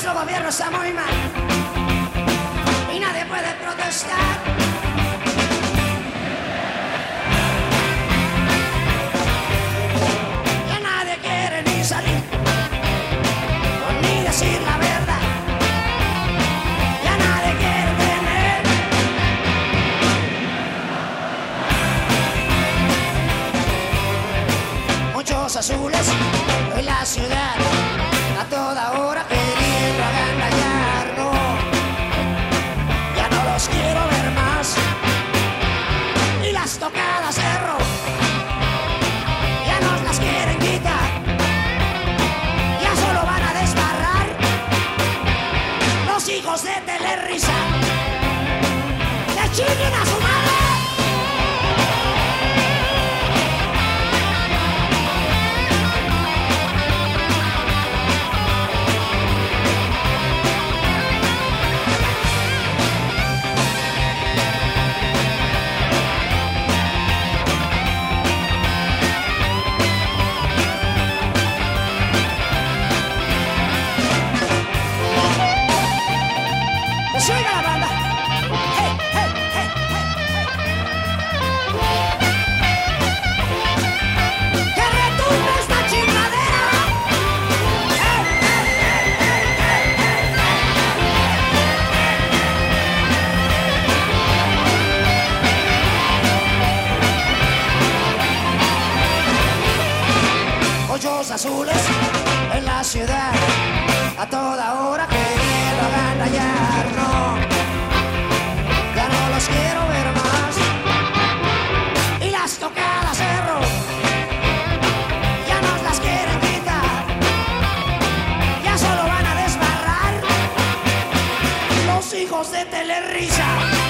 nuestro gobierno está muy mal y nadie puede protestar. Ya nadie quiere ni salir ni decir la verdad. Ya nadie quiere tener muchos azules en la ciudad, a toda hora queriendo agandallarnos. Ya no los quiero ver más. Y las tocadas de rock ya nos las quieren quitar. Ya solo van a desbarrar los hijos de Telerisa. ¡Que chinguen a su madre! ¡Suena la banda! ¡Hey, hey, hey, hey, hey! ¡Que retumbe esta chingadera! ¡Hey, hey, hey, hey, hey, hey! Hoyos azules en la ciudad, a toda hora queriendo agandallarnos. Ya no los quiero ver más. Y las tocadas de rock ya nos las quieren quitar. Ya solo van a desbarrar los hijos de Telerisa.